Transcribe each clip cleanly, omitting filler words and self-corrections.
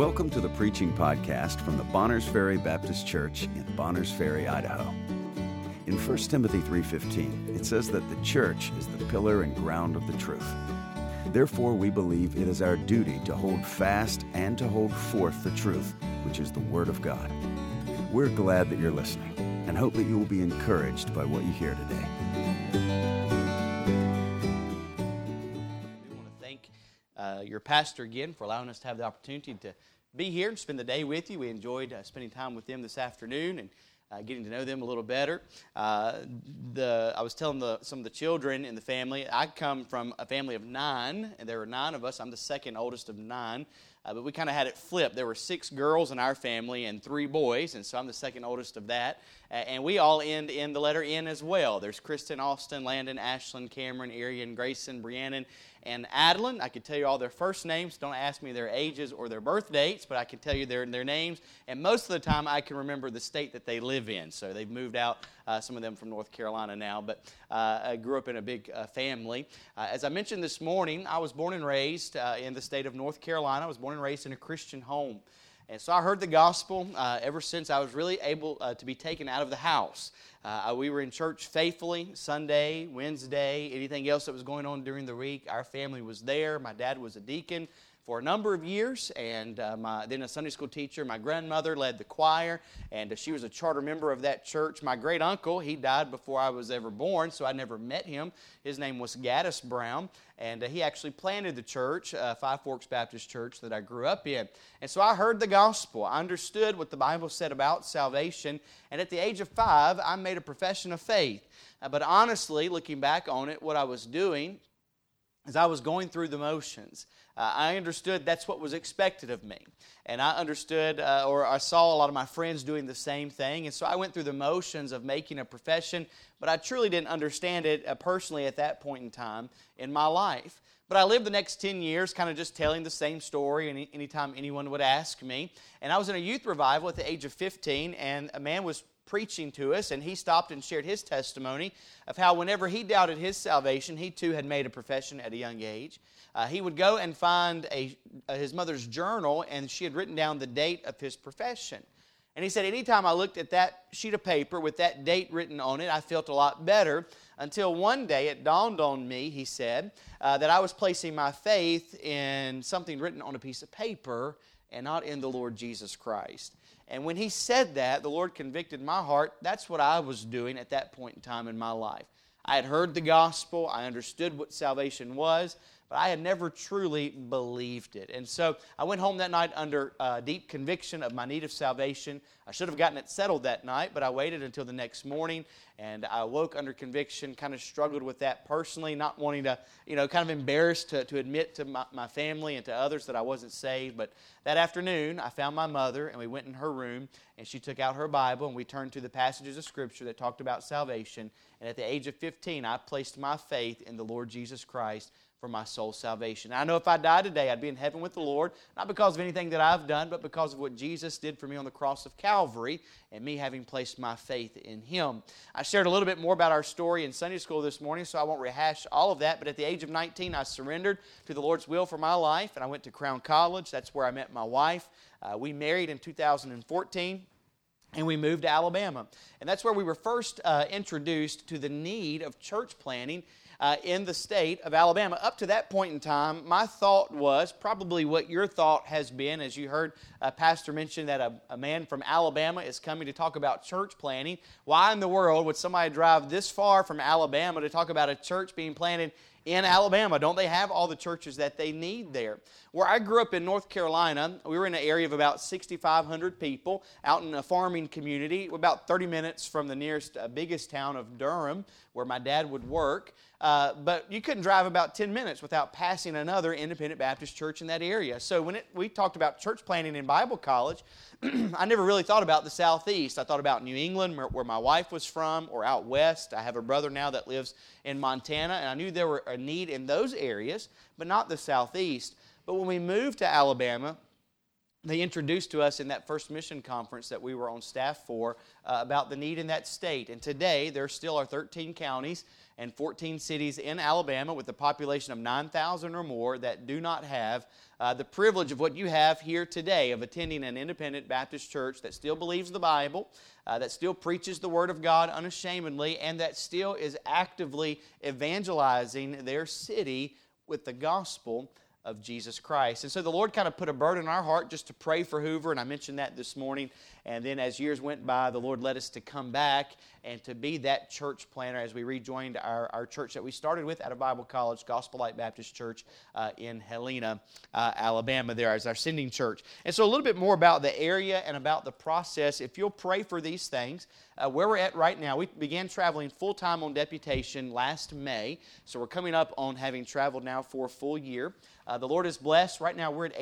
Welcome to the preaching podcast from the Bonners Ferry Baptist Church in Bonners Ferry, Idaho. In 1 Timothy 3:15, it says that the church is the pillar and ground of the truth. Therefore, we believe it is our duty to hold fast and to hold forth the truth, which is the Word of God. We're glad that you're listening and hope that you will be encouraged by what you hear today. We want to thank your pastor again for allowing us to have the opportunity to be here and spend the day with you. We enjoyed spending time with them this afternoon and getting to know them a little better. I was telling some of the children in the family, I come from a family of 9, and there were 9 of us. I'm the second oldest of 9, but we kind of had it flipped. There were 6 girls in our family and 3 boys, and so I'm the second oldest of that. And we all end in the letter N as well. There's Kristen, Austin, Landon, Ashlyn, Cameron, Arian, Grayson, Brianna, and Adeline. I could tell you all their first names. Don't ask me their ages or their birth dates, but I can tell you their names. And most of the time, I can remember the state that they live in. So they've moved out, some of them from North Carolina now, but I grew up in a big family. As I mentioned this morning, I was born and raised in the state of North Carolina. I was born and raised in a Christian home. And so I heard the gospel ever since I was really able to be taken out of the house. We were in church faithfully, Sunday, Wednesday, anything else that was going on during the week. Our family was there. My dad was a deacon for a number of years, and then a Sunday school teacher. My grandmother led the choir, and she was a charter member of that church. My great uncle, he died before I was ever born, so I never met him. His name was Gaddis Brown, and he actually planted the church, Five Forks Baptist Church, that I grew up in. And so I heard the gospel. I understood what the Bible said about salvation, and at the age of 5, I made a profession of faith. But honestly, looking back on it, what I was doing is I was going through the motions. I understood that's what was expected of me. And I understood, or I saw a lot of my friends doing the same thing. And so I went through the motions of making a profession, but I truly didn't understand it personally at that point in time in my life. But I lived the next 10 years kind of just telling the same story anytime anyone would ask me. And I was in a youth revival at the age of 15, and a man was preaching to us, and he stopped and shared his testimony of how whenever he doubted his salvation, he too had made a profession at a young age. He would go and find his mother's journal, and she had written down the date of his profession. And he said, anytime I looked at that sheet of paper with that date written on it, I felt a lot better, until one day it dawned on me, he said, that I was placing my faith in something written on a piece of paper and not in the Lord Jesus Christ. And when he said that, the Lord convicted my heart. That's what I was doing at that point in time in my life. I had heard the gospel. I understood what salvation was, but I had never truly believed it. And so I went home that night under deep conviction of my need of salvation. I should have gotten it settled that night, but I waited until the next morning, and I woke under conviction, kind of struggled with that personally, not wanting to, kind of embarrassed to admit to my family and to others that I wasn't saved. But that afternoon, I found my mother, and we went in her room, and she took out her Bible, and we turned to the passages of Scripture that talked about salvation. And at the age of 15, I placed my faith in the Lord Jesus Christ for my soul's salvation. I know if I died today, I'd be in heaven with the Lord, not because of anything that I've done, but because of what Jesus did for me on the cross of Calvary and me having placed my faith in Him. I shared a little bit more about our story in Sunday school this morning, so I won't rehash all of that, but at the age of 19, I surrendered to the Lord's will for my life, and I went to Crown College. That's where I met my wife. We married in 2014. And we moved to Alabama. And that's where we were first introduced to the need of church planting in the state of Alabama. Up to that point in time, my thought was probably what your thought has been, as you heard Pastor mention that a man from Alabama is coming to talk about church planting. Why in the world would somebody drive this far from Alabama to talk about a church being planted in Alabama? Don't they have all the churches that they need there? Where I grew up in North Carolina, we were in an area of about 6,500 people out in a farming community, about 30 minutes from the nearest biggest town of Durham, where my dad would work. But you couldn't drive about 10 minutes without passing another independent Baptist church in that area. So when we talked about church planting in Bible college, I never really thought about the Southeast. I thought about New England, where my wife was from, or out west. I have a brother now that lives in Montana, and I knew there were a need in those areas, but not the Southeast. But when we moved to Alabama, they introduced to us in that first mission conference that we were on staff for about the need in that state. And today, there still are 13 counties and 14 cities in Alabama with a population of 9,000 or more that do not have the privilege of what you have here today, of attending an independent Baptist church that still believes the Bible, that still preaches the Word of God unashamedly, and that still is actively evangelizing their city with the gospel of Jesus Christ. And so the Lord kind of put a burden in our heart just to pray for Hoover, and I mentioned that this morning. And then as years went by, the Lord led us to come back and to be that church planner as we rejoined our church that we started with out of Bible College, Gospel Light Baptist Church in Helena, Alabama, there as our sending church. And so a little bit more about the area and about the process. If you'll pray for these things, where we're at right now, we began traveling full-time on deputation last May, so we're coming up on having traveled now for a full year. The Lord is blessed. Right now we're at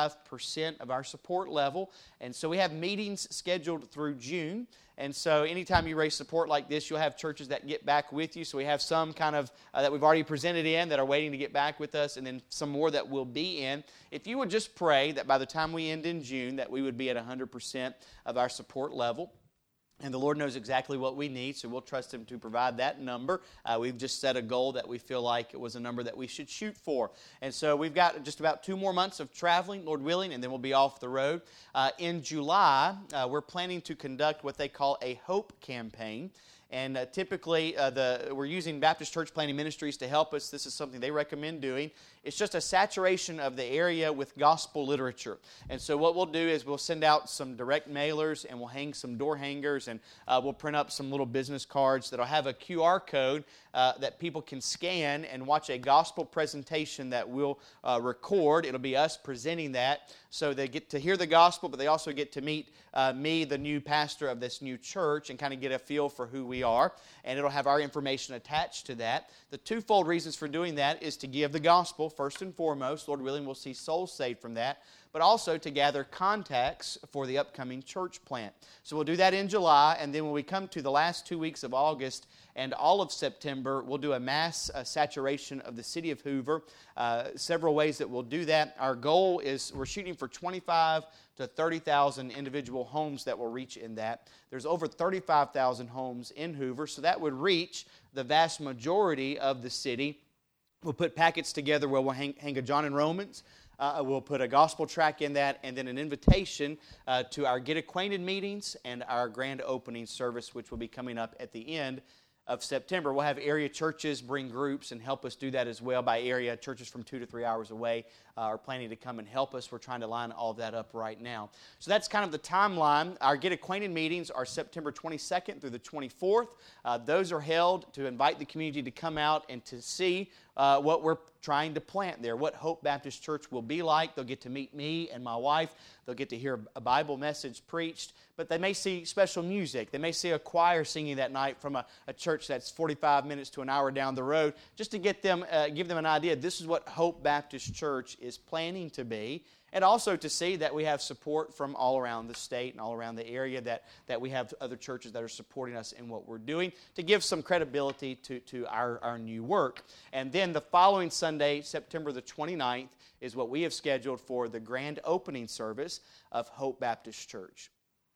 85% of our support level, and so we have meetings scheduled through June. And so anytime you raise support like this, you'll have churches that get back with you. So we have some kind of that we've already presented in that are waiting to get back with us, and then some more that will be in. If you would just pray that by the time we end in June that we would be at 100% of our support level. And the Lord knows exactly what we need, so we'll trust Him to provide that number. We've just set a goal that we feel like it was a number that we should shoot for. And so we've got just about 2 more months of traveling, Lord willing, and then we'll be off the road. In July, we're planning to conduct what they call a Hope Campaign. And typically, we're using Baptist Church Planting Ministries to help us. This is something they recommend doing. It's just a saturation of the area with gospel literature. And so what we'll do is we'll send out some direct mailers, and we'll hang some door hangers, and we'll print up some little business cards that'll have a QR code that people can scan and watch a gospel presentation that we'll record. It'll be us presenting that. So they get to hear the gospel, but they also get to meet me, the new pastor of this new church, and kind of get a feel for who we are. And it'll have our information attached to that. The twofold reasons for doing that is to give the gospel, first and foremost. Lord willing, we'll see souls saved from that. But also to gather contacts for the upcoming church plant. So we'll do that in July, and then when we come to the last 2 weeks of August and all of September, we'll do a mass saturation of the city of Hoover. Several ways that we'll do that. Our goal is we're shooting for 25 to 30,000 individual homes that will reach in that. There's over 35,000 homes in Hoover, so that would reach the vast majority of the city. We'll put packets together where we'll hang a John and Romans. We'll put a gospel track in that, and then an invitation to our Get Acquainted meetings and our grand opening service, which will be coming up at the end of September. We'll have area churches bring groups and help us do that as well. By area, churches from 2 to 3 hours away are planning to come and help us. We're trying to line all of that up right now. So that's kind of the timeline. Our Get Acquainted meetings are September 22nd through the 24th. Those are held to invite the community to come out and to see what we're trying to plant there, what Hope Baptist Church will be like. They'll get to meet me and my wife. They'll get to hear a Bible message preached, but they may see special music. They may see a choir singing that night from a church that's 45 minutes to an hour down the road, just to get them, give them an idea. This is what Hope Baptist Church is planning to be. And also to see that we have support from all around the state and all around the area, that we have other churches that are supporting us in what we're doing, to give some credibility to our new work. And then the following Sunday, September the 29th, is what we have scheduled for the grand opening service of Hope Baptist Church.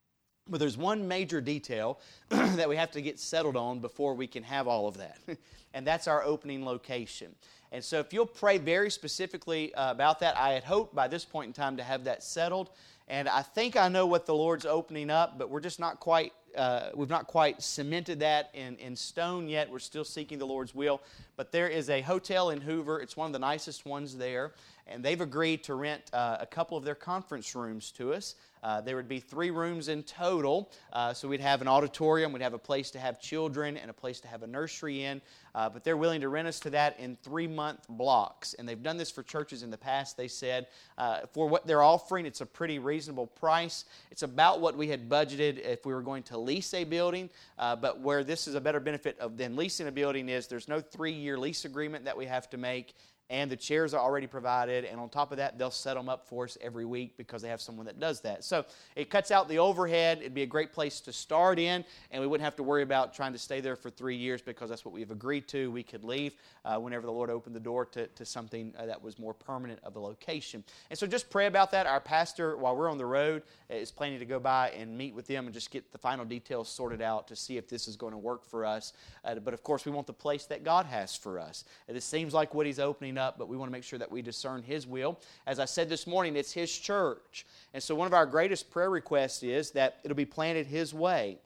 But there's one major detail that we have to get settled on before we can have all of that, and that's our opening location. And so if you'll pray very specifically about that, I had hoped by this point in time to have that settled. And I think I know what the Lord's opening up, but we're just not quite, we've not quite cemented that in stone yet. We're still seeking the Lord's will. But there is a hotel in Hoover. It's one of the nicest ones there. And they've agreed to rent a couple of their conference rooms to us. There would be 3 rooms in total. So we'd have an auditorium, we'd have a place to have children, and a place to have a nursery in. But they're willing to rent us to that in 3-month blocks. And they've done this for churches in the past. They said for what they're offering, it's a pretty reasonable price. It's about what we had budgeted if we were going to lease a building. But where this is a better benefit than leasing a building is there's no 3-year lease agreement that we have to make. and the chairs are already provided, and on top of that, they'll set them up for us every week because they have someone that does that. So it cuts out the overhead. It'd be a great place to start in, and we wouldn't have to worry about trying to stay there for 3 years because that's what we've agreed to. We could leave whenever the Lord opened the door to something that was more permanent of a location. And so just pray about that. Our pastor, while we're on the road, is planning to go by and meet with them and just get the final details sorted out to see if this is going to work for us. But of course, we want the place that God has for us. This seems like what He's opening up, but we want to make sure that we discern His will. As I said this morning, it's His church. And so one of our greatest prayer requests is that it'll be planted His way.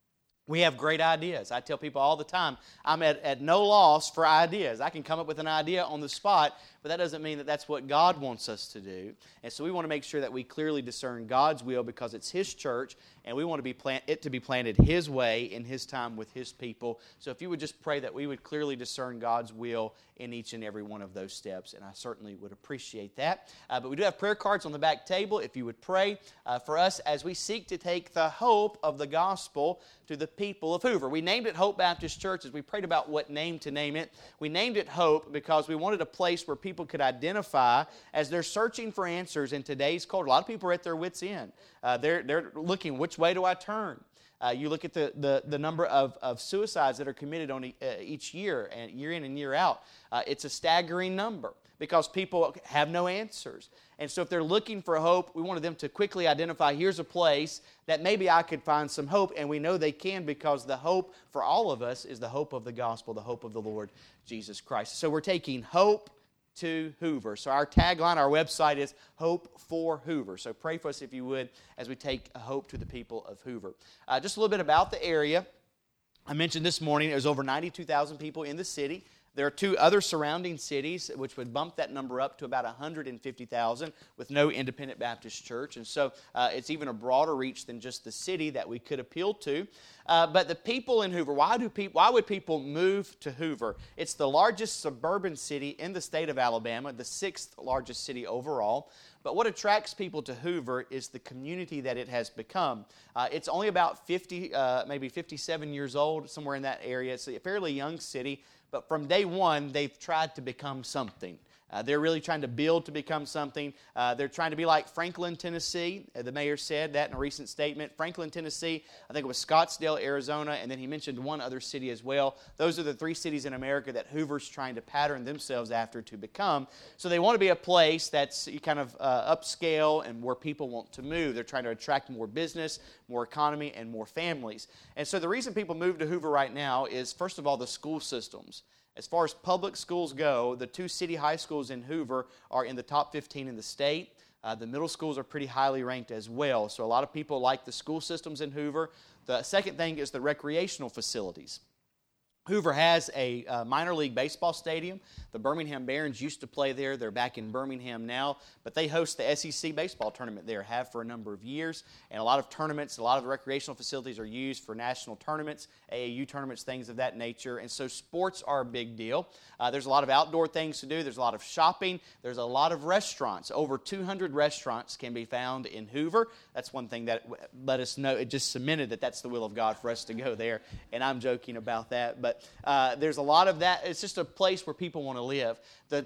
We have great ideas. I tell people all the time, I'm at no loss for ideas. I can come up with an idea on the spot, but that doesn't mean that that's what God wants us to do. And so we want to make sure that we clearly discern God's will because it's His church, and we want it to be planted His way in His time with His people. So if you would just pray that we would clearly discern God's will in each and every one of those steps, and I certainly would appreciate that. But we do have prayer cards on the back table. If you would pray for us as we seek to take the hope of the gospel to the people of Hoover. We named it Hope Baptist Church as we prayed about what name to name it. We named it Hope because we wanted a place where people could identify as they're searching for answers in today's culture. A lot of people are at their wits' end. They're looking, which way do I turn? You look at the number of suicides that are committed on each year, and year in and year out. It's a staggering number because people have no answers. And so if they're looking for hope, we wanted them to quickly identify, here's a place that maybe I could find some hope, and we know they can because the hope for all of us is the hope of the gospel, the hope of the Lord Jesus Christ. So we're taking hope to Hoover. So our tagline, our website is Hope for Hoover. So pray for us if you would as we take hope to the people of Hoover. Just a little bit about the area. I mentioned this morning there's over 92,000 people in the city. There are 2 other surrounding cities which would bump that number up to about 150,000 with no independent Baptist church. And so it's even a broader reach than just the city that we could appeal to. But the people in Hoover, why would people move to Hoover? It's the largest suburban city in the state of Alabama, the 6th largest city overall. But what attracts people to Hoover is the community that it has become. It's only about 50, maybe 57 years old, somewhere in that area. It's a fairly young city. But from day one, they've tried to become something. They're really trying to build to become something. They're trying to be like Franklin, Tennessee. The mayor said that in a recent statement. Franklin, Tennessee, I think it was Scottsdale, Arizona, and then he mentioned one other city as well. Those are the 3 cities in America that Hoover's trying to pattern themselves after to become. So they want to be a place that's kind of upscale and where people want to move. They're trying to attract more business, more economy, and more families. And so the reason people move to Hoover right now is, first of all, the school systems. As far as public schools go, the 2 city high schools in Hoover are in the top 15 in the state. The middle schools are pretty highly ranked as well. So a lot of people like the school systems in Hoover. The second thing is the recreational facilities. Hoover has a minor league baseball stadium. The Birmingham Barons used to play there. They're back in Birmingham now. But they host the SEC baseball tournament there, have for a number of years. And a lot of tournaments, a lot of the recreational facilities are used for national tournaments, AAU tournaments, things of that nature. And so sports are a big deal. There's a lot of outdoor things to do. There's a lot of shopping. There's a lot of restaurants. Over 200 restaurants can be found in Hoover. That's one thing that let us know. It just cemented that that's the will of God for us to go there. And I'm joking about that. But there's a lot of that. It's just a place where people want to live.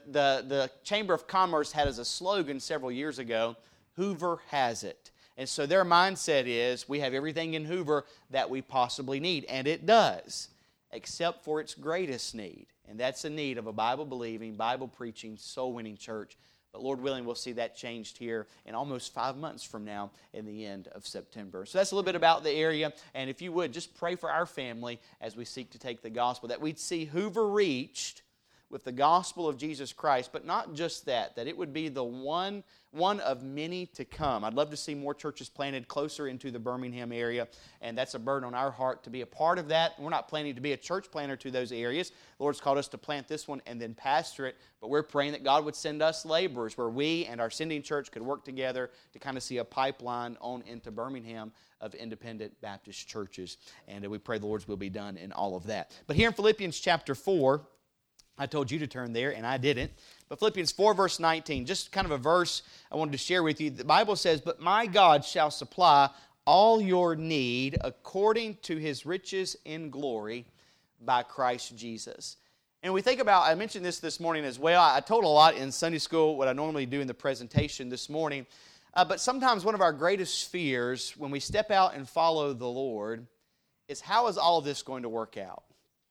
The Chamber of Commerce had as a slogan several years ago, Hoover has it. And so their mindset is, we have everything in Hoover that we possibly need. And it does, except for its greatest need. And that's the need of a Bible-believing, Bible-preaching, soul-winning church. But Lord willing, we'll see that changed here in almost 5 months from now in the end of September. So that's a little bit about the area. And if you would, just pray for our family as we seek to take the gospel, that we'd see Hoover reached with the gospel of Jesus Christ, but not just that it would be the one of many to come. I'd love to see more churches planted closer into the Birmingham area, and that's a burden on our heart to be a part of that. We're not planning to be a church planter to those areas. The Lord's called us to plant this one and then pastor it, but we're praying that God would send us laborers where we and our sending church could work together to kind of see a pipeline on into Birmingham of independent Baptist churches, and we pray the Lord's will be done in all of that. But here in Philippians chapter 4, I told you to turn there, and I didn't. But Philippians 4, verse 19, just kind of a verse I wanted to share with you. The Bible says, "But my God shall supply all your need according to His riches in glory by Christ Jesus." And we think about, I mentioned this morning as well. I told a lot in Sunday school, what I normally do in the presentation this morning. But sometimes one of our greatest fears when we step out and follow the Lord is, how is all this going to work out?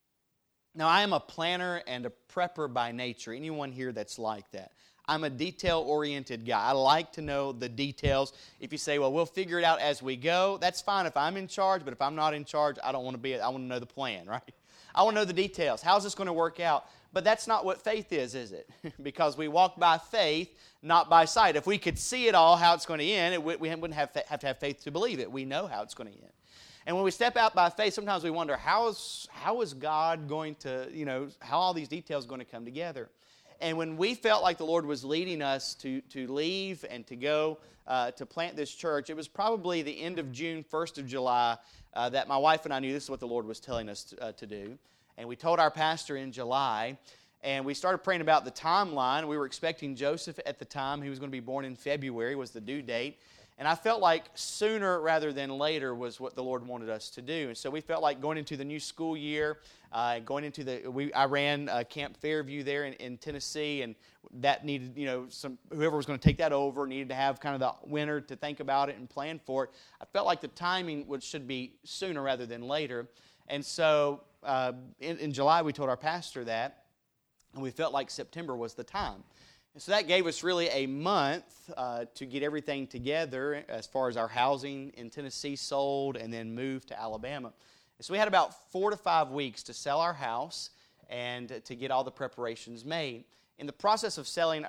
Now, I am a planner and a prepper by nature. Anyone here that's like that? I'm a detail-oriented guy. I like to know the details. If you say, well, we'll figure it out as we go, that's fine if I'm in charge, but if I'm not in charge, I don't want to be. I want to know the plan, right? I want to know the details. How's this going to work out? But that's not what faith is it? Because we walk by faith, not by sight. If we could see it all, how it's going to end, we wouldn't have to have faith to believe it. We know how it's going to end. And when we step out by faith, sometimes we wonder, how is God going to, how all these details are going to come together? And when we felt like the Lord was leading us to leave and to go to plant this church, it was probably the end of June, 1st of July, that my wife and I knew this is what the Lord was telling us to do. And we told our pastor in July, and we started praying about the timeline. We were expecting Joseph at the time. He was going to be born in February, was the due date. And I felt like sooner rather than later was what the Lord wanted us to do. And so we felt like going into the new school year, I ran Camp Fairview there in Tennessee, and that needed, whoever was going to take that over needed to have kind of the winter to think about it and plan for it. I felt like the timing should be sooner rather than later. And so in July we told our pastor that, and we felt like September was the time. And so that gave us really a month to get everything together as far as our housing in Tennessee sold and then moved to Alabama. And so we had about 4 to 5 weeks to sell our house and to get all the preparations made. In the process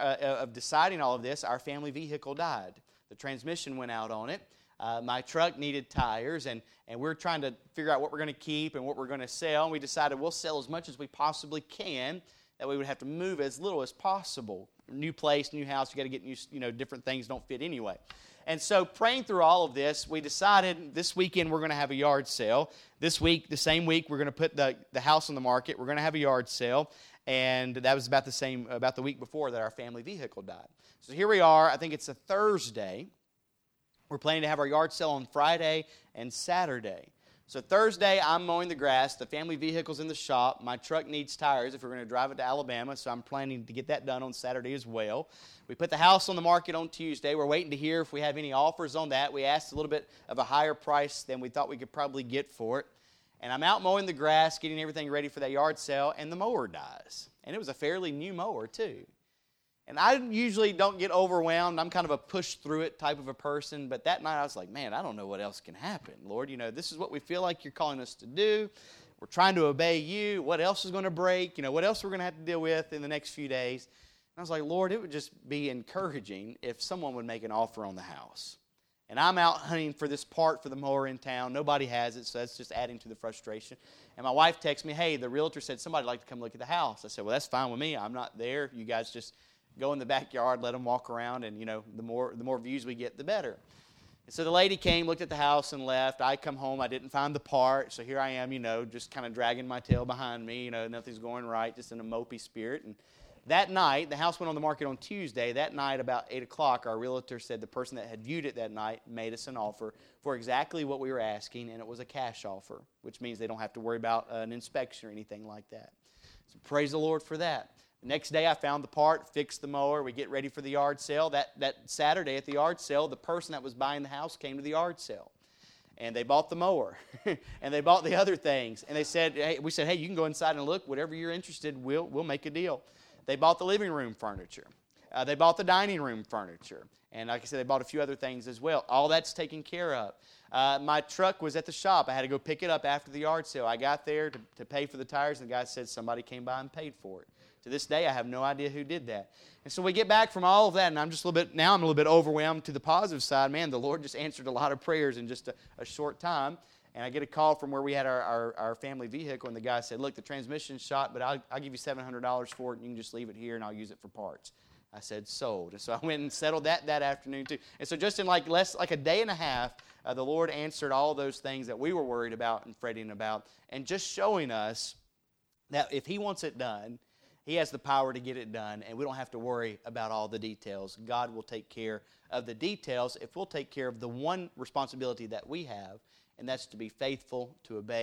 of deciding all of this, our family vehicle died. The transmission went out on it. My truck needed tires, and we're trying to figure out what we're going to keep and what we're going to sell. And we decided we'll sell as much as we possibly can, that we would have to move as little as possible. New place, new house, you got to get new, different things don't fit anyway. And so praying through all of this, we decided this weekend we're going to have a yard sale. This week, the same week, we're going to put the house on the market. We're going to have a yard sale. And that was about the week before that our family vehicle died. So here we are. I think it's a Thursday. We're planning to have our yard sale on Friday and Saturday. So Thursday, I'm mowing the grass. The family vehicle's in the shop. My truck needs tires if we're going to drive it to Alabama, so I'm planning to get that done on Saturday as well. We put the house on the market on Tuesday. We're waiting to hear if we have any offers on that. We asked a little bit of a higher price than we thought we could probably get for it. And I'm out mowing the grass, getting everything ready for that yard sale, and the mower dies. And it was a fairly new mower, too. And I usually don't get overwhelmed. I'm kind of a push-through-it type of a person. But that night I was like, man, I don't know what else can happen. Lord, this is what we feel like you're calling us to do. We're trying to obey you. What else is going to break? What else we're going to have to deal with in the next few days? And I was like, Lord, it would just be encouraging if someone would make an offer on the house. And I'm out hunting for this part for the mower in town. Nobody has it, so that's just adding to the frustration. And my wife texts me, hey, the realtor said somebody would like to come look at the house. I said, well, that's fine with me. I'm not there. You guys just go in the backyard, let them walk around, and, the more views we get, the better. And so the lady came, looked at the house, and left. I come home. I didn't find the part, so here I am, just kind of dragging my tail behind me. Nothing's going right, just in a mopey spirit. And that night, the house went on the market on Tuesday. That night, about 8 o'clock, our realtor said the person that had viewed it that night made us an offer for exactly what we were asking, and it was a cash offer, which means they don't have to worry about an inspection or anything like that. So praise the Lord for that. The next day, I found the part, fixed the mower. We get ready for the yard sale. That Saturday at the yard sale, the person that was buying the house came to the yard sale. And they bought the mower. And they bought the other things. And we said, hey, you can go inside and look. Whatever you're interested, we'll make a deal. They bought the living room furniture. They bought the dining room furniture. And like I said, they bought a few other things as well. All that's taken care of. My truck was at the shop. I had to go pick it up after the yard sale. I got there to pay for the tires, and the guy said somebody came by and paid for it. To this day, I have no idea who did that. And so we get back from all of that, and I'm a little bit overwhelmed to the positive side. Man, the Lord just answered a lot of prayers in just a short time. And I get a call from where we had our family vehicle, and the guy said, look, the transmission's shot, but I'll give you $700 for it, and you can just leave it here, and I'll use it for parts. I said, sold. And so I went and settled that afternoon, too. And so just in like a day and a half, the Lord answered all those things that we were worried about and fretting about, and just showing us that if He wants it done, He has the power to get it done, and we don't have to worry about all the details. God will take care of the details if we'll take care of the one responsibility that we have, and that's to be faithful, to obey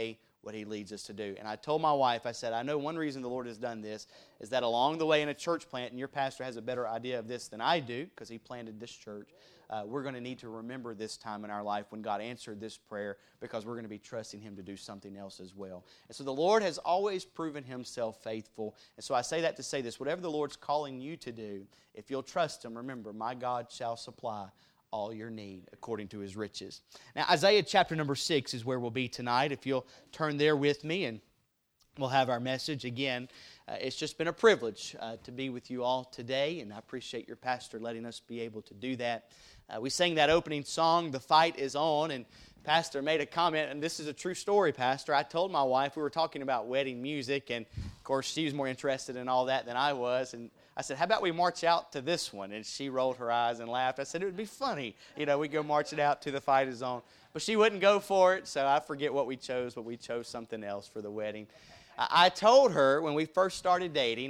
what He leads us to do. And I told my wife, I said, I know one reason the Lord has done this is that along the way in a church plant, and your pastor has a better idea of this than I do because he planted this church, we're going to need to remember this time in our life when God answered this prayer because we're going to be trusting Him to do something else as well. And so the Lord has always proven Himself faithful. And so I say that to say this, whatever the Lord's calling you to do, if you'll trust Him, remember, my God shall supply all your need according to His riches. Now, Isaiah chapter number 6 is where we'll be tonight. If you'll turn there with me, and we'll have our message again. It's just been a privilege to be with you all today, and I appreciate your pastor letting us be able to do that. We sang that opening song, "The Fight Is On," and Pastor made a comment, and this is a true story, Pastor. I told my wife, we were talking about wedding music, and of course she was more interested in all that than I was, and I said, how about we march out to this one? And she rolled her eyes and laughed. I said, it would be funny. We go marching out to "The Fight Is On." But she wouldn't go for it, so I forget what we chose, but we chose something else for the wedding. I told her when we first started dating,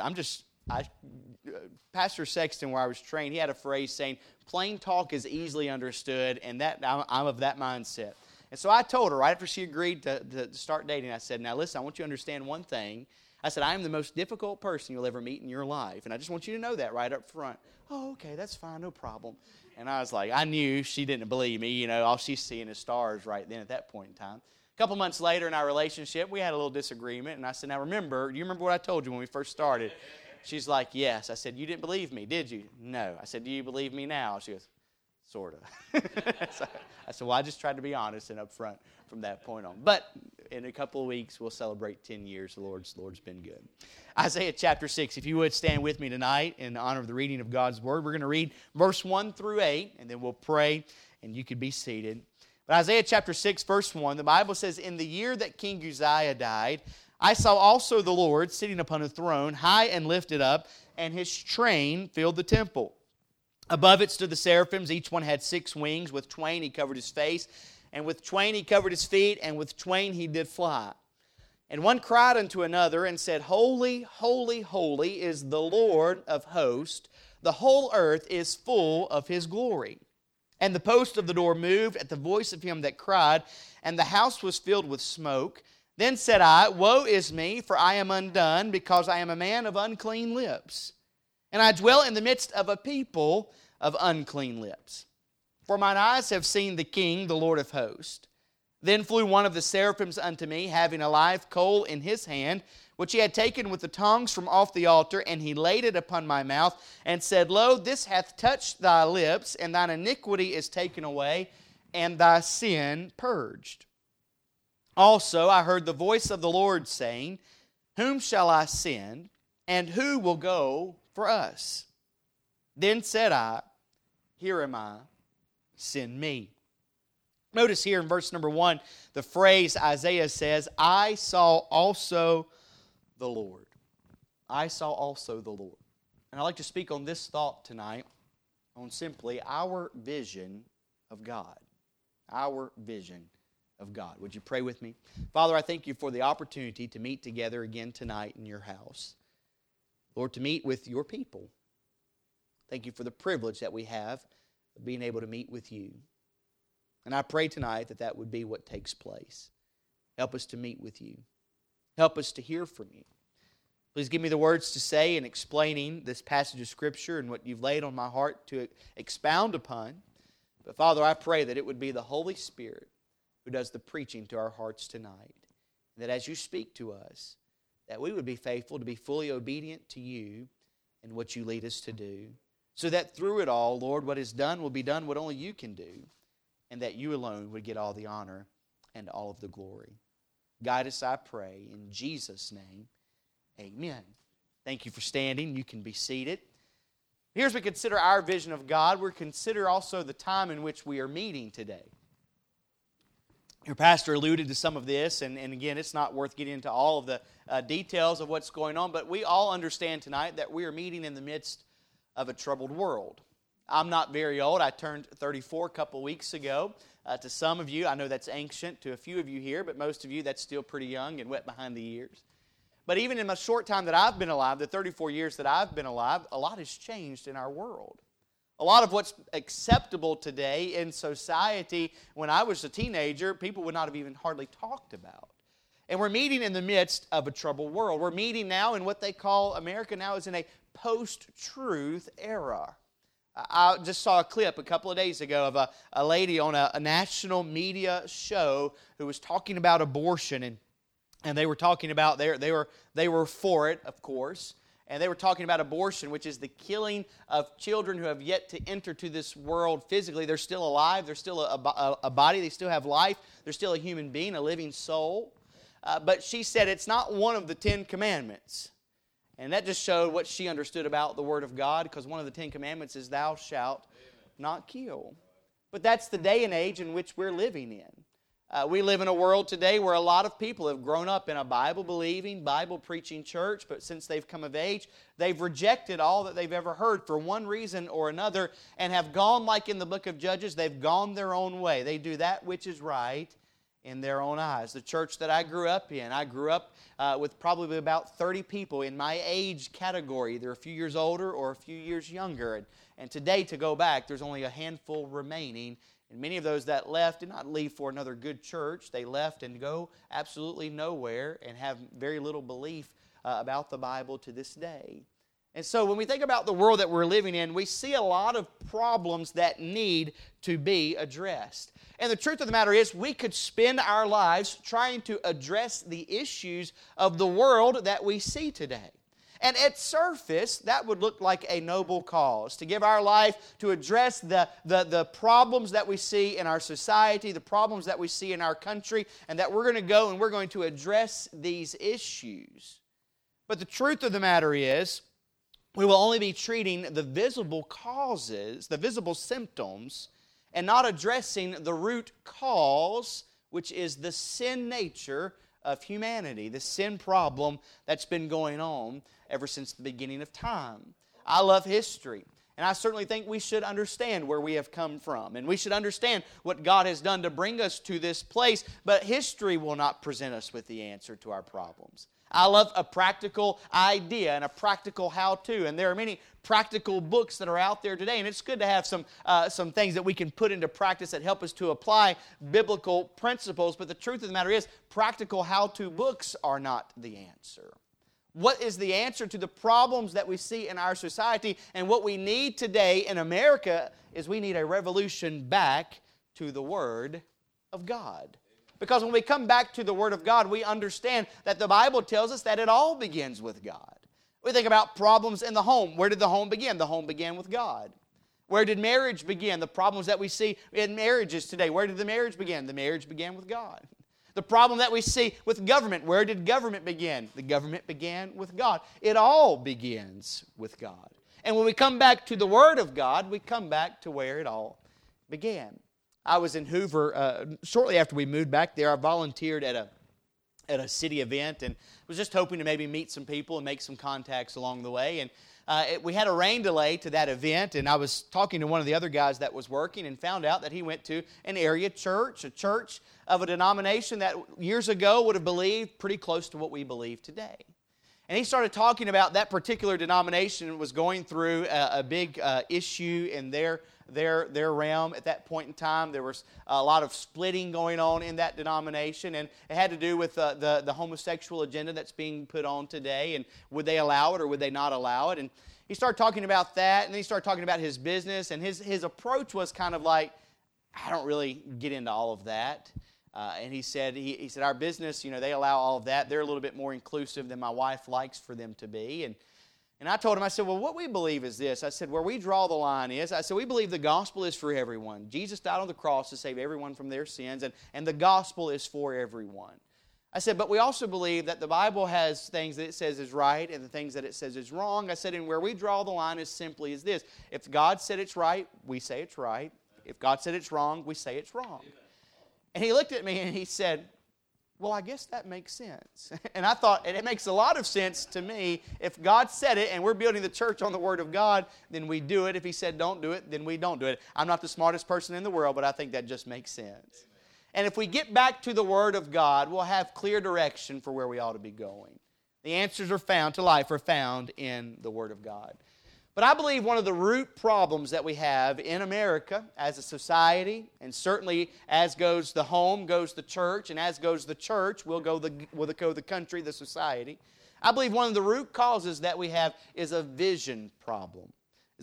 Pastor Sexton, where I was trained, he had a phrase saying, plain talk is easily understood, and I'm of that mindset. And so I told her, right after she agreed to start dating, I said, now listen, I want you to understand one thing. I said, I am the most difficult person you'll ever meet in your life, and I just want you to know that right up front. Oh, okay, that's fine, no problem. And I was like, I knew she didn't believe me. All she's seeing is stars right then at that point in time. A couple months later in our relationship, we had a little disagreement, and I said, now remember, do you remember what I told you when we first started? She's like, yes. I said, you didn't believe me, did you? No. I said, do you believe me now? She goes, sort of. So I said, well, I just tried to be honest and upfront from that point on. But in a couple of weeks, we'll celebrate 10 years. The Lord's been good. Isaiah chapter 6, if you would stand with me tonight in honor of the reading of God's Word. We're going to read verse 1 through 8, and then we'll pray, and you could be seated. But Isaiah chapter 6, verse 1, the Bible says, in the year that King Uzziah died, I saw also the Lord sitting upon a throne, high and lifted up, and His train filled the temple. Above it stood the seraphims. Each one had 6 wings. With twain He covered His face, and with twain He covered His feet, and with twain He did fly. And one cried unto another and said, Holy, holy, holy is the Lord of hosts. The whole earth is full of His glory. And the post of the door moved at the voice of him that cried, and the house was filled with smoke. Then said I, Woe is me, for I am undone, because I am a man of unclean lips. And I dwell in the midst of a people of unclean lips. For mine eyes have seen the King, the Lord of hosts. Then flew one of the seraphims unto me, having a live coal in his hand, which he had taken with the tongs from off the altar, and he laid it upon my mouth, and said, Lo, this hath touched thy lips, and thine iniquity is taken away, and thy sin purged. Also I heard the voice of the Lord saying, Whom shall I send, and who will go for us? Then said I, Here am I, send me. Notice here in verse number 1, the phrase Isaiah says, I saw also the Lord. I saw also the Lord. And I'd like to speak on this thought tonight, on simply our vision of God. Our vision of God. Would you pray with me? Father, I thank You for the opportunity to meet together again tonight in Your house. Lord, to meet with Your people. Thank You for the privilege that we have of being able to meet with You. And I pray tonight that that would be what takes place. Help us to meet with You. Help us to hear from You. Please give me the words to say in explaining this passage of Scripture and what You've laid on my heart to expound upon. But Father, I pray that it would be the Holy Spirit who does the preaching to our hearts tonight. And that as You speak to us, that we would be faithful to be fully obedient to You and what You lead us to do. So that through it all, Lord, what is done will be done what only You can do. And that You alone would get all the honor and all of the glory. Guide us, I pray, in Jesus' name. Amen. Thank you for standing. You can be seated. Here's we consider our vision of God. We consider also the time in which we are meeting today. Your pastor alluded to some of this, and again, it's not worth getting into all of the details of what's going on, but we all understand tonight that we are meeting in the midst of a troubled world. I'm not very old. I turned 34 a couple weeks ago. To some of you, I know that's ancient. To a few of you here, but most of you, that's still pretty young and wet behind the ears. But even in the short time that I've been alive, the 34 years that I've been alive, a lot has changed in our world. A lot of what's acceptable today in society, when I was a teenager, people would not have even hardly talked about. And we're meeting in the midst of a troubled world. We're meeting now in what they call, America now is in a post-truth era. I just saw a clip a couple of days ago of a lady on a national media show who was talking about abortion, and they were talking about, they were for it, of course, and they were talking about abortion, which is the killing of children who have yet to enter to this world physically. They're still alive, they're still a body, they still have life, they're still a human being, a living soul. But she said it's not one of the 10 Commandments. And that just showed what she understood about the Word of God, because one of the 10 Commandments is thou shalt not kill. But that's the day and age in which we're living in. We live in a world today where a lot of people have grown up in a Bible-believing, Bible-preaching church, but since they've come of age, they've rejected all that they've ever heard for one reason or another, and have gone, like in the book of Judges, they've gone their own way. They do that which is right in their own eyes. The church that I grew up in, I grew up with probably about 30 people in my age category, either a few years older or a few years younger. And today, to go back, there's only a handful remaining. And many of those that left did not leave for another good church. They left and go absolutely nowhere and have very little belief about the Bible to this day. And so when we think about the world that we're living in, we see a lot of problems that need to be addressed. And the truth of the matter is, we could spend our lives trying to address the issues of the world that we see today. And at surface, that would look like a noble cause, to give our life to address the problems that we see in our society, the problems that we see in our country, and that we're going to go and we're going to address these issues. But the truth of the matter is, we will only be treating the visible causes, the visible symptoms, and not addressing the root cause, which is the sin nature of humanity, the sin problem that's been going on ever since the beginning of time. I love history, and I certainly think we should understand where we have come from, and we should understand what God has done to bring us to this place, but history will not present us with the answer to our problems. I love a practical idea and a practical how-to, and there are many practical books that are out there today, and it's good to have some things that we can put into practice that help us to apply biblical principles, but the truth of the matter is, practical how-to books are not the answer. What is the answer to the problems that we see in our society? And what we need today in America is we need a revolution back to the Word of God. Because when we come back to the Word of God, we understand that the Bible tells us that it all begins with God. We think about problems in the home. Where did the home begin? The home began with God. Where did marriage begin? The problems that we see in marriages today. Where did the marriage begin? The marriage began with God. The problem that we see with government. Where did government begin? The government began with God. It all begins with God. And when we come back to the Word of God, we come back to where it all began. I was in Hoover shortly after we moved back there. I volunteered at a city event and was just hoping to maybe meet some people and make some contacts along the way. And we had a rain delay to that event, and I was talking to one of the other guys that was working and found out that he went to an area church, a church of a denomination that years ago would have believed pretty close to what we believe today. And he started talking about that particular denomination was going through a big issue in their realm at that point in time. There was a lot of splitting going on in that denomination, and it had to do with the homosexual agenda that's being put on today, and would they allow it or would they not allow it? And he started talking about that, and then he started talking about his business, and his approach was kind of like, I don't really get into all of that. And he said, our business, they allow all of that. They're a little bit more inclusive than my wife likes for them to be. And I told him, I said, well, what we believe is this. I said, where we draw the line is, I said, we believe the gospel is for everyone. Jesus died on the cross to save everyone from their sins, and the gospel is for everyone. I said, but we also believe that the Bible has things that it says is right and the things that it says is wrong. I said, and where we draw the line is simply as this. If God said it's right, we say it's right. If God said it's wrong, we say it's wrong. And he looked at me and he said, well, I guess that makes sense. And I thought, and it makes a lot of sense to me. If God said it and we're building the church on the Word of God, then we do it. If He said don't do it, then we don't do it. I'm not the smartest person in the world, but I think that just makes sense. Amen. And if we get back to the Word of God, we'll have clear direction for where we ought to be going. The answers to life are found in the Word of God. But I believe one of the root problems that we have in America as a society, and certainly as goes the home, goes the church, and as goes the church, will go the country, the society. I believe one of the root causes that we have is a vision problem.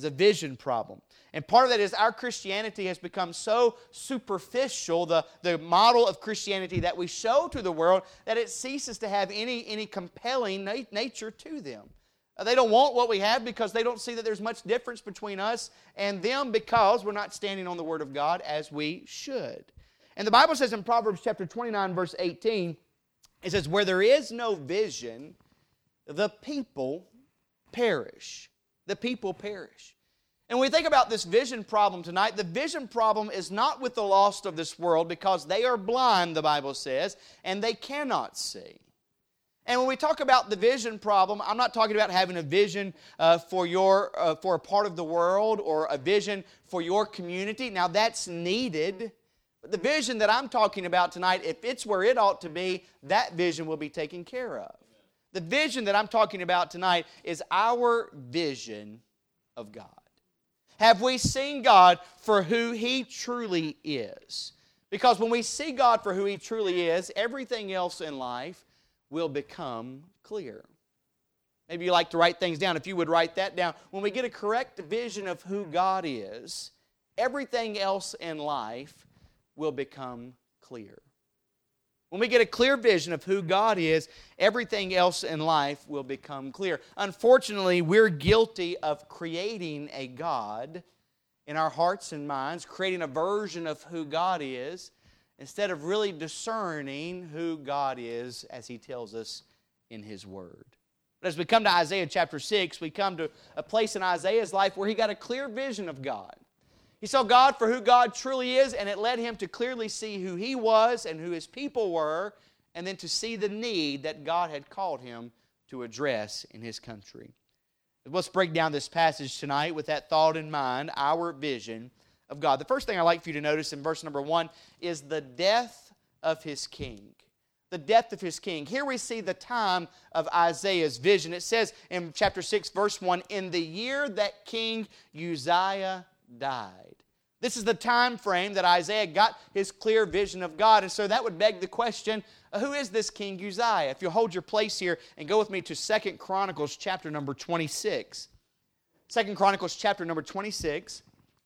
And part of that is our Christianity has become so superficial, the model of Christianity that we show to the world, that it ceases to have any compelling nature to them. They don't want what we have because they don't see that there's much difference between us and them because we're not standing on the Word of God as we should. And the Bible says in Proverbs chapter 29, verse 18, it says, where there is no vision, the people perish. The people perish. And when we think about this vision problem tonight, the vision problem is not with the lost of this world because they are blind, the Bible says, and they cannot see. And when we talk about the vision problem, I'm not talking about having a vision for a part of the world or a vision for your community. Now that's needed. But the vision that I'm talking about tonight, if it's where it ought to be, that vision will be taken care of. The vision that I'm talking about tonight is our vision of God. Have we seen God for who He truly is? Because when we see God for who He truly is, everything else in life will become clear. Maybe you like to write things down. If you would write that down. When we get a correct vision of who God is, everything else in life will become clear. When we get a clear vision of who God is, everything else in life will become clear. Unfortunately, we're guilty of creating a God in our hearts and minds, creating a version of who God is, instead of really discerning who God is as He tells us in His Word. But as we come to Isaiah chapter 6, we come to a place in Isaiah's life where he got a clear vision of God. He saw God for who God truly is, and it led him to clearly see who he was and who his people were, and then to see the need that God had called him to address in his country. Let's break down this passage tonight with that thought in mind, our vision of God. The first thing I'd like for you to notice in verse number 1 is the death of his king. The death of his king. Here we see the time of Isaiah's vision. It says in chapter 6, verse 1, in the year that King Uzziah died. This is the time frame that Isaiah got his clear vision of God. And so that would beg the question, who is this King Uzziah? If you'll hold your place here and go with me to 2 Chronicles chapter number 26. 2 Chronicles chapter number 26.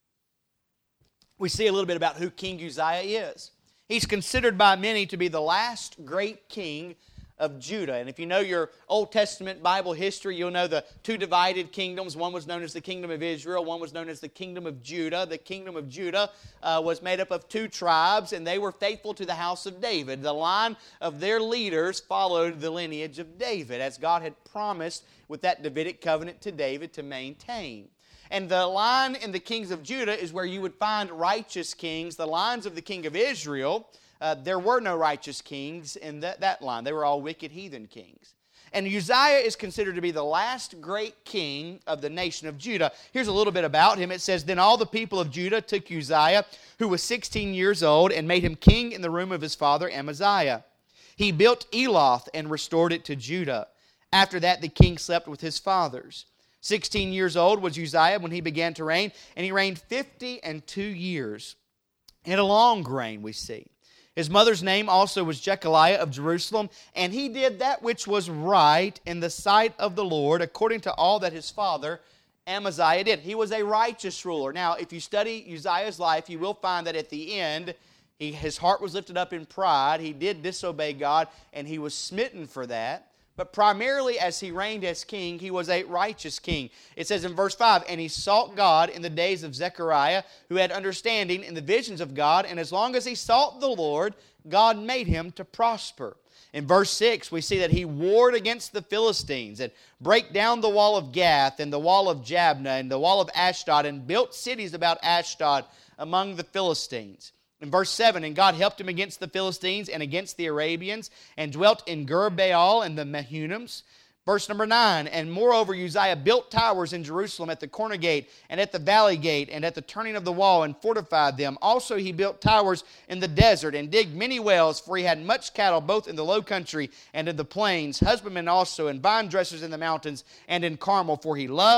We see a little bit about who King Uzziah is. He's considered by many to be the last great king of Judah. And if you know your Old Testament Bible history, you'll know the two divided kingdoms. One was known as the kingdom of Israel. One was known as the kingdom of Judah. The kingdom of Judah was made up of two tribes, and they were faithful to the house of David. The line of their leaders followed the lineage of David, as God had promised with that Davidic covenant to David to maintain. And the line in the kings of Judah is where you would find righteous kings. The lines of the king of Israel, there were no righteous kings in that line. They were all wicked heathen kings. And Uzziah is considered to be the last great king of the nation of Judah. Here's a little bit about him. It says, then all the people of Judah took Uzziah, who was 16 years old, and made him king in the room of his father Amaziah. He built Eloth and restored it to Judah. After that, the king slept with his fathers. 16 years old was Uzziah when he began to reign, and he reigned 52 years. In a long reign, we see. His mother's name also was Jechaliah of Jerusalem, and he did that which was right in the sight of the Lord, according to all that his father Amaziah did. He was a righteous ruler. Now, if you study Uzziah's life, you will find that at the end, his heart was lifted up in pride. He did disobey God, and he was smitten for that. But primarily as he reigned as king, he was a righteous king. It says in verse 5, and he sought God in the days of Zechariah, who had understanding in the visions of God, and as long as he sought the Lord, God made him to prosper. In verse 6, we see that he warred against the Philistines and brake down the wall of Gath and the wall of Jabneh and the wall of Ashdod and built cities about Ashdod among the Philistines. In verse 7, and God helped him against the Philistines and against the Arabians, and dwelt in Gur-Baal and the Mehunims. Verse number 9, and moreover Uzziah built towers in Jerusalem at the corner gate, and at the valley gate, and at the turning of the wall, and fortified them. Also he built towers in the desert, and digged many wells, for he had much cattle both in the low country and in the plains, husbandmen also, and vine dressers in the mountains, and in Carmel, for he loved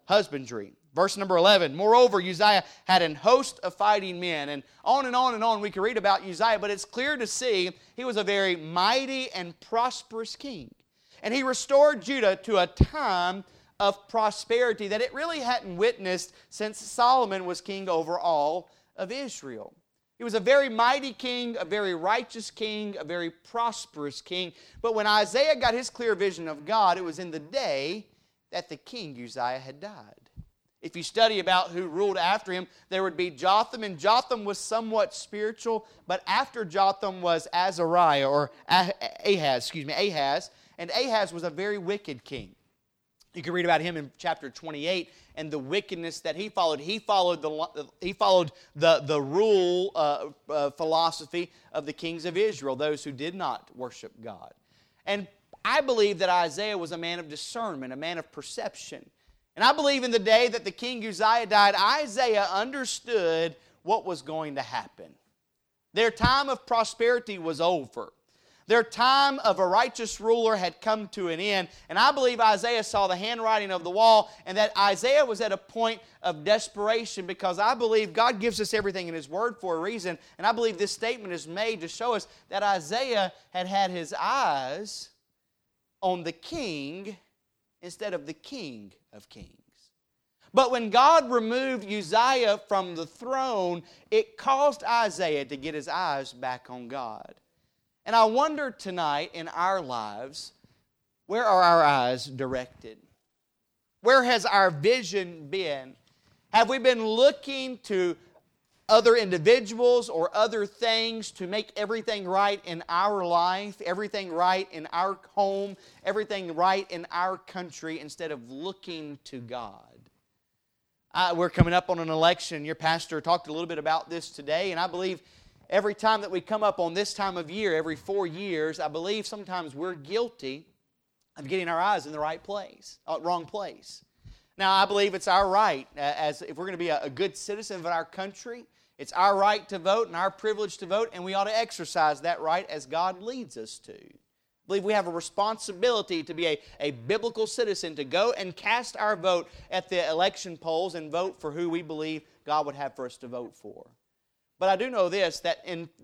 husbandry. Verse number 11, moreover, Uzziah had an host of fighting men. And on and on and on we can read about Uzziah, but it's clear to see he was a very mighty and prosperous king. And he restored Judah to a time of prosperity that it really hadn't witnessed since Solomon was king over all of Israel. He was a very mighty king, a very righteous king, a very prosperous king. But when Isaiah got his clear vision of God, it was in the day that the king Uzziah had died. If you study about who ruled after him, there would be Jotham, and Jotham was somewhat spiritual, but after Jotham was Azariah, or Ahaz, and Ahaz was a very wicked king. You can read about him in chapter 28 and the wickedness that he followed. He followed the rule philosophy of the kings of Israel, those who did not worship God. And I believe that Isaiah was a man of discernment, a man of perception. And I believe in the day that the king Uzziah died, Isaiah understood what was going to happen. Their time of prosperity was over. Their time of a righteous ruler had come to an end. And I believe Isaiah saw the handwriting of the wall, and that Isaiah was at a point of desperation, because I believe God gives us everything in His Word for a reason. And I believe this statement is made to show us that Isaiah had had his eyes on the king instead of the King of Kings. But when God removed Uzziah from the throne, it caused Isaiah to get his eyes back on God. And I wonder tonight in our lives, where are our eyes directed? Where has our vision been? Have we been looking to other individuals or other things to make everything right in our life, everything right in our home, everything right in our country, instead of looking to God? We're coming up on an election. Your pastor talked a little bit about this today, and I believe every time that we come up on this time of year, every 4 years, I believe sometimes we're guilty of getting our eyes in the wrong place. Now, I believe it's our right, as if we're going to be a good citizen of our country, it's our right to vote and our privilege to vote, and we ought to exercise that right as God leads us to. I believe we have a responsibility to be a biblical citizen, to go and cast our vote at the election polls and vote for who we believe God would have for us to vote for. But I do know this, that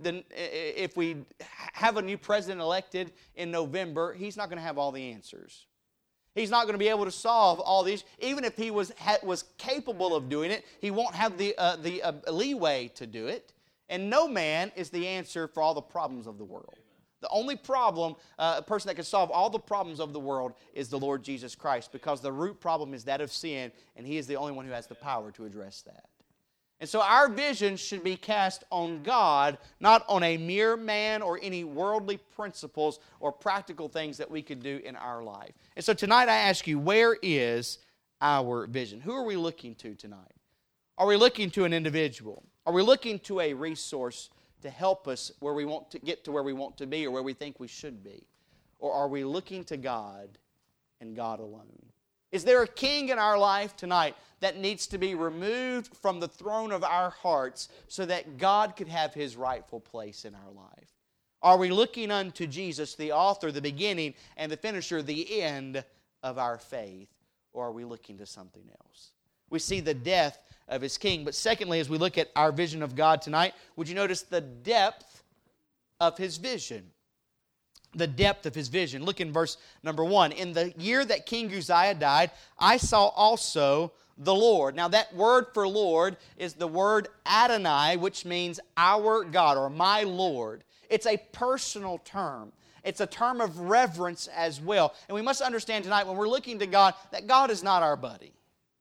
if we have a new president elected in November, he's not going to have all the answers. He's not going to be able to solve all these. Even if he was capable of doing it, he won't have the leeway to do it. And no man is the answer for all the problems of the world. The only problem, a person that can solve all the problems of the world is the Lord Jesus Christ, because the root problem is that of sin, and He is the only one who has the power to address that. And so our vision should be cast on God, not on a mere man or any worldly principles or practical things that we could do in our life. And so tonight I ask you, where is our vision? Who are we looking to tonight? Are we looking to an individual? Are we looking to a resource to help us where we want to get to where we want to be or where we think we should be? Or are we looking to God and God alone? Is there a king in our life tonight that needs to be removed from the throne of our hearts so that God could have His rightful place in our life? Are we looking unto Jesus, the author, the beginning, and the finisher, the end of our faith? Or are we looking to something else? We see the death of His king. But secondly, as we look at our vision of God tonight, would you notice the depth of His vision? The depth of His vision. Look in verse number 1. In the year that King Uzziah died, I saw also the Lord. Now that word for Lord is the word Adonai, which means our God or my Lord. It's a personal term. It's a term of reverence as well. And we must understand tonight when we're looking to God, that God is not our buddy.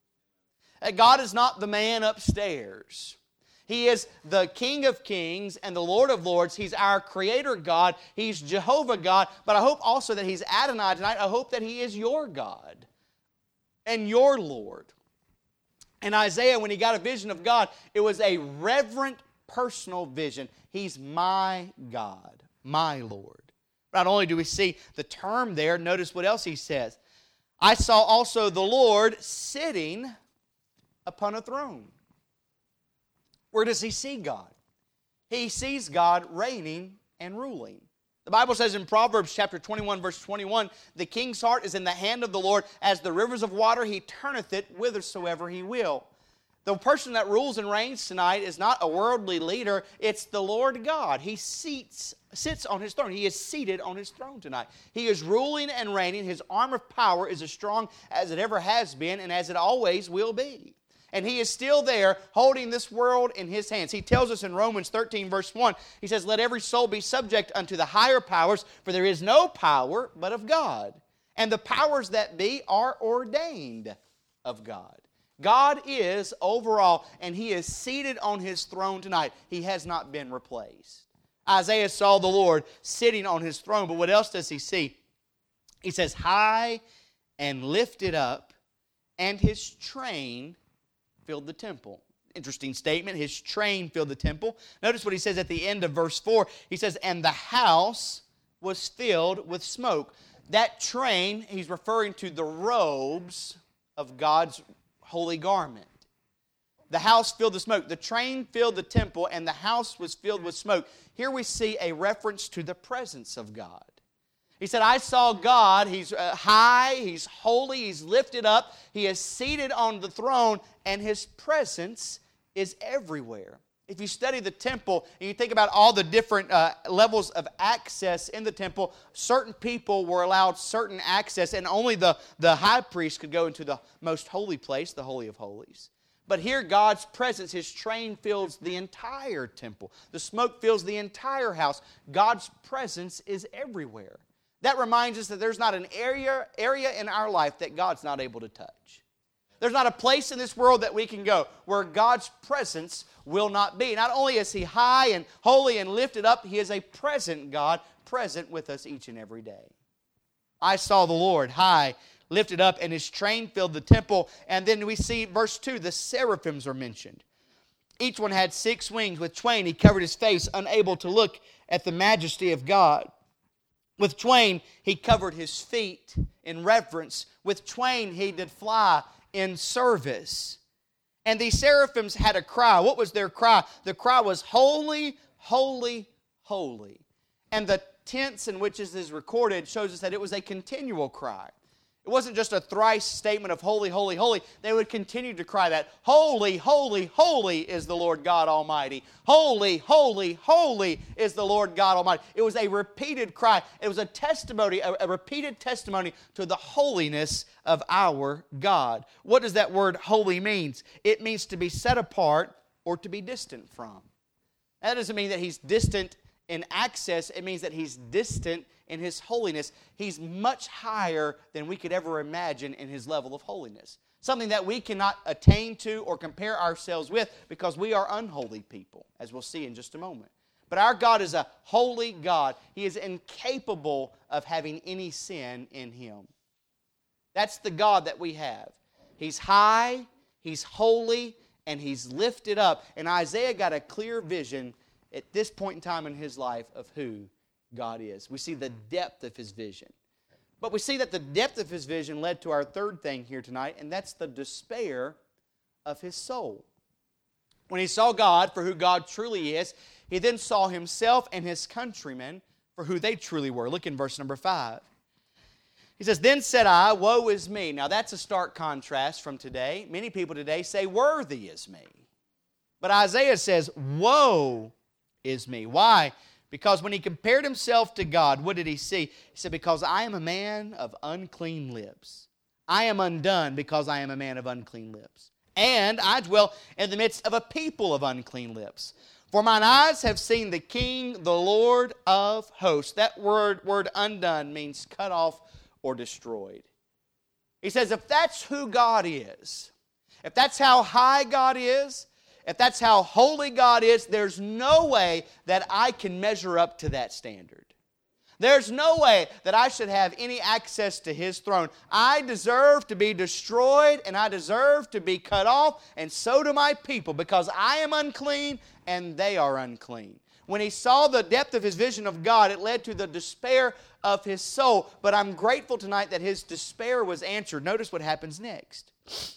That God is not the man upstairs. He is the King of Kings and the Lord of Lords. He's our Creator God. He's Jehovah God. But I hope also that He's Adonai tonight. I hope that He is your God and your Lord. And Isaiah, when he got a vision of God, it was a reverent, personal vision. He's my God, my Lord. Not only do we see the term there, notice what else he says. I saw also the Lord sitting upon a throne. Where does he see God? He sees God reigning and ruling. The Bible says in Proverbs chapter 21, verse 21, the king's heart is in the hand of the Lord. As the rivers of water, he turneth it whithersoever he will. The person that rules and reigns tonight is not a worldly leader. It's the Lord God. He sits on His throne. He is seated on His throne tonight. He is ruling and reigning. His arm of power is as strong as it ever has been and as it always will be. And He is still there holding this world in His hands. He tells us in Romans 13, verse 1, He says, let every soul be subject unto the higher powers, for there is no power but of God. And the powers that be are ordained of God. God is overall, and He is seated on His throne tonight. He has not been replaced. Isaiah saw the Lord sitting on His throne, but what else does he see? He says, high and lifted up, and His train filled the temple. Interesting statement. His train filled the temple. Notice what he says at the end of verse 4. He says, and the house was filled with smoke. That train, he's referring to the robes of God's holy garment. The house filled the smoke. The train filled the temple, and the house was filled with smoke. Here we see a reference to the presence of God. He said, I saw God. He's high, He's holy, He's lifted up. He is seated on the throne, and His presence is everywhere. If you study the temple and you think about all the different levels of access in the temple, certain people were allowed certain access, and only the high priest could go into the most holy place, the Holy of Holies. But here God's presence, His train fills the entire temple. The smoke fills the entire house. God's presence is everywhere. That reminds us that there's not an area in our life that God's not able to touch. There's not a place in this world that we can go where God's presence will not be. Not only is He high and holy and lifted up, He is a present God, present with us each and every day. I saw the Lord high, lifted up, and His train filled the temple. And then we see verse 2, the seraphims are mentioned. Each one had 6 wings. With twain He covered His face, unable to look at the majesty of God. With twain He covered His feet in reverence. With twain He did fly in service. And these seraphims had a cry. What was their cry? The cry was, holy, holy, holy. And the tense in which this is recorded shows us that it was a continual cry. It wasn't just a thrice statement of holy, holy, holy. They would continue to cry that, holy, holy, holy is the Lord God Almighty. Holy, holy, holy is the Lord God Almighty. It was a repeated cry. It was a testimony, a repeated testimony to the holiness of our God. What does that word holy mean? It means to be set apart or to be distant from. That doesn't mean that He's distant in access. It means that He's distant in His holiness. He's much higher than we could ever imagine in His level of holiness. Something that we cannot attain to or compare ourselves with because we are unholy people, as we'll see in just a moment. But our God is a holy God. He is incapable of having any sin in Him. That's the God that we have. He's high, He's holy, and He's lifted up. And Isaiah got a clear vision at this point in time in his life of who God is. We see the depth of His vision. But we see that the depth of His vision led to our third thing here tonight, and that's the despair of his soul. When he saw God for who God truly is, he then saw himself and his countrymen for who they truly were. Look in verse number 5. He says, then said I, woe is me. Now that's a stark contrast from today. Many people today say, worthy is me. But Isaiah says, woe is me. Why? Because when he compared himself to God, what did he see? He said, because I am a man of unclean lips. I am undone because I am a man of unclean lips. And I dwell in the midst of a people of unclean lips. For mine eyes have seen the King, the Lord of hosts. That word undone means cut off or destroyed. He says, if that's who God is, if that's how high God is, if that's how holy God is, there's no way that I can measure up to that standard. There's no way that I should have any access to His throne. I deserve to be destroyed and I deserve to be cut off, and so do my people, because I am unclean and they are unclean. When he saw the depth of his vision of God, it led to the despair of his soul. But I'm grateful tonight that his despair was answered. Notice what happens next.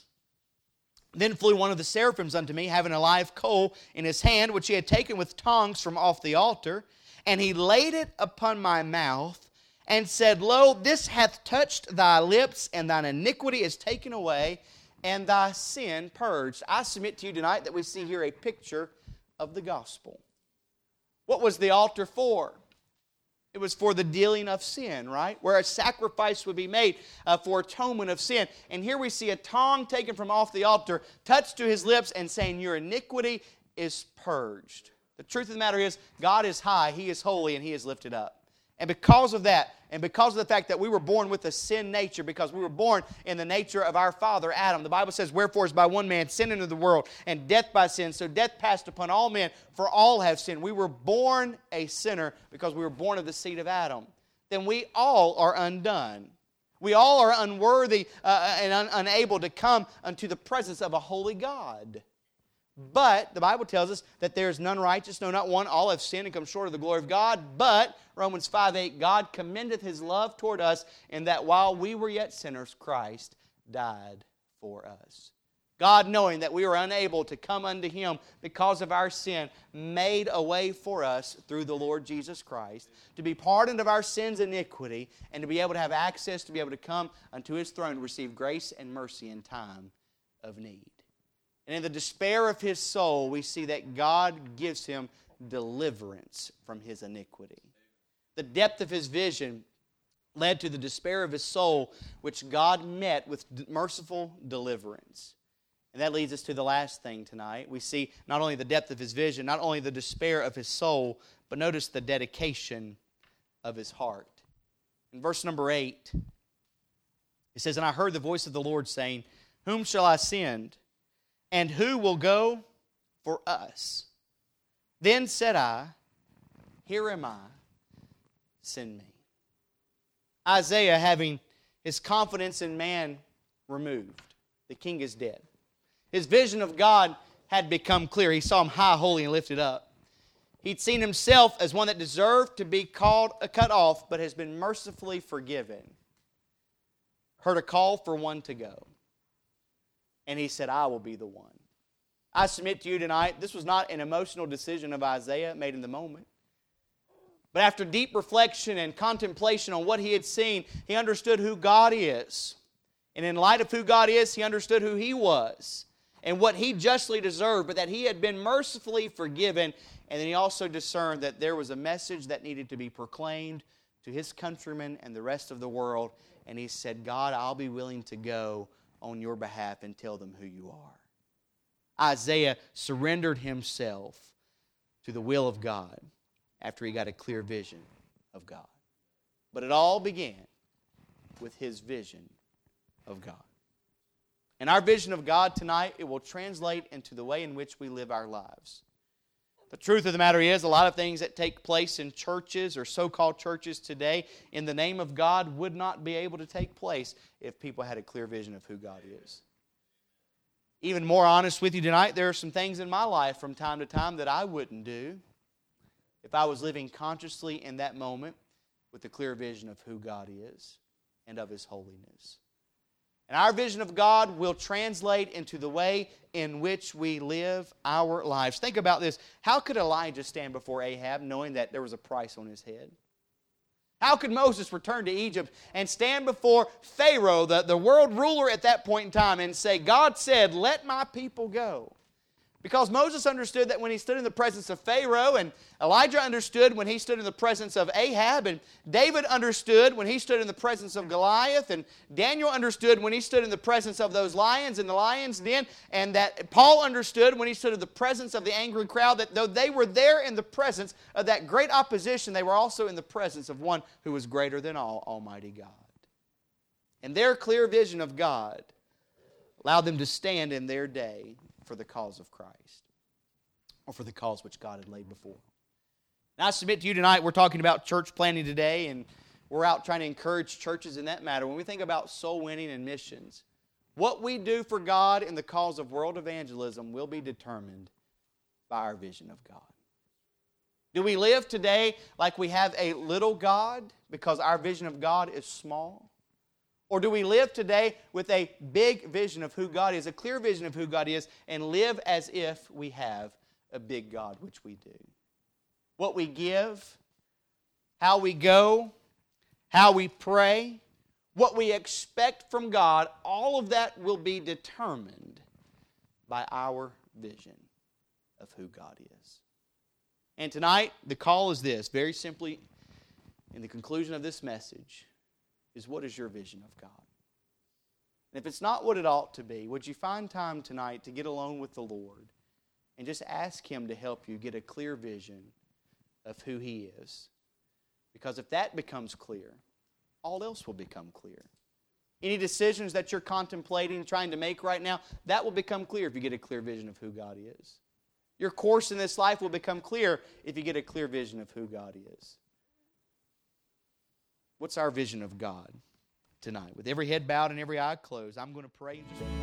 Then flew one of the seraphims unto me, having a live coal in his hand, which he had taken with tongs from off the altar. And he laid it upon my mouth, and said, Lo, this hath touched thy lips, and thine iniquity is taken away, and thy sin purged. I submit to you tonight that we see here a picture of the gospel. What was the altar for? It was for the dealing of sin, right? Where a sacrifice would be made for atonement of sin. And here we see a tongue taken from off the altar, touched to his lips, and saying, Your iniquity is purged. The truth of the matter is, God is high, He is holy, and He is lifted up. And because of that, and because of the fact that we were born with a sin nature, because we were born in the nature of our father Adam, the Bible says, Wherefore is by one man sin into the world, and death by sin, so death passed upon all men, for all have sinned. We were born a sinner because we were born of the seed of Adam. Then we all are undone. We all are unworthy and unable to come unto the presence of a holy God. But the Bible tells us that there is none righteous, no, not one. All have sinned and come short of the glory of God. But, Romans 5:8, God commendeth His love toward us in that while we were yet sinners, Christ died for us. God, knowing that we were unable to come unto Him because of our sin, made a way for us through the Lord Jesus Christ to be pardoned of our sins and iniquity and to be able to have access to be able to come unto His throne to receive grace and mercy in time of need. And in the despair of his soul, we see that God gives him deliverance from his iniquity. The depth of his vision led to the despair of his soul, which God met with merciful deliverance. And that leads us to the last thing tonight. We see not only the depth of his vision, not only the despair of his soul, but notice the dedication of his heart. In verse number 8, it says, And I heard the voice of the Lord saying, Whom shall I send? And who will go for us? Then said I, Here am I, send me. Isaiah, having his confidence in man removed, the king is dead. His vision of God had become clear. He saw Him high, holy, and lifted up. He'd seen himself as one that deserved to be cut off, but has been mercifully forgiven. Heard a call for one to go. And he said, I will be the one. I submit to you tonight, this was not an emotional decision of Isaiah made in the moment. But after deep reflection and contemplation on what he had seen, he understood who God is. And in light of who God is, he understood who he was and what he justly deserved, but that he had been mercifully forgiven. And then he also discerned that there was a message that needed to be proclaimed to his countrymen and the rest of the world. And he said, God, I'll be willing to go on your behalf and tell them who you are. Isaiah surrendered himself to the will of God after he got a clear vision of God. But it all began with his vision of God. And our vision of God tonight, it will translate into the way in which we live our lives. The truth of the matter is, a lot of things that take place in churches or so-called churches today in the name of God would not be able to take place if people had a clear vision of who God is. Even more honest with you tonight, there are some things in my life from time to time that I wouldn't do if I was living consciously in that moment with a clear vision of who God is and of His holiness. And our vision of God will translate into the way in which we live our lives. Think about this. How could Elijah stand before Ahab knowing that there was a price on his head? How could Moses return to Egypt and stand before Pharaoh, the world ruler at that point in time, and say, God said, let my people go? Because Moses understood that when he stood in the presence of Pharaoh, and Elijah understood when he stood in the presence of Ahab, and David understood when he stood in the presence of Goliath, and Daniel understood when he stood in the presence of those lions in the lion's den, and that Paul understood when he stood in the presence of the angry crowd, that though they were there in the presence of that great opposition, they were also in the presence of one who was greater than all, Almighty God. And their clear vision of God allowed them to stand in their day for the cause of Christ, or for the cause which God had laid before. Now I submit to you tonight, we're talking about church planting today, and we're out trying to encourage churches in that matter. When we think about soul winning and missions, what we do for God in the cause of world evangelism will be determined by our vision of God. Do we live today like we have a little God because our vision of God is small? Or do we live today with a big vision of who God is, a clear vision of who God is, and live as if we have a big God, which we do? What we give how we go, how we pray, what we expect from God, all of that will be determined by our vision of who God is. And tonight, the call is this, very simply, in the conclusion of this message, is what is your vision of God? And if it's not what it ought to be, would you find time tonight to get alone with the Lord and just ask Him to help you get a clear vision of who He is? Because if that becomes clear, all else will become clear. Any decisions that you're contemplating, trying to make right now, that will become clear if you get a clear vision of who God is. Your course in this life will become clear if you get a clear vision of who God is. What's our vision of God tonight? With every head bowed and every eye closed, I'm going to pray in just a minute.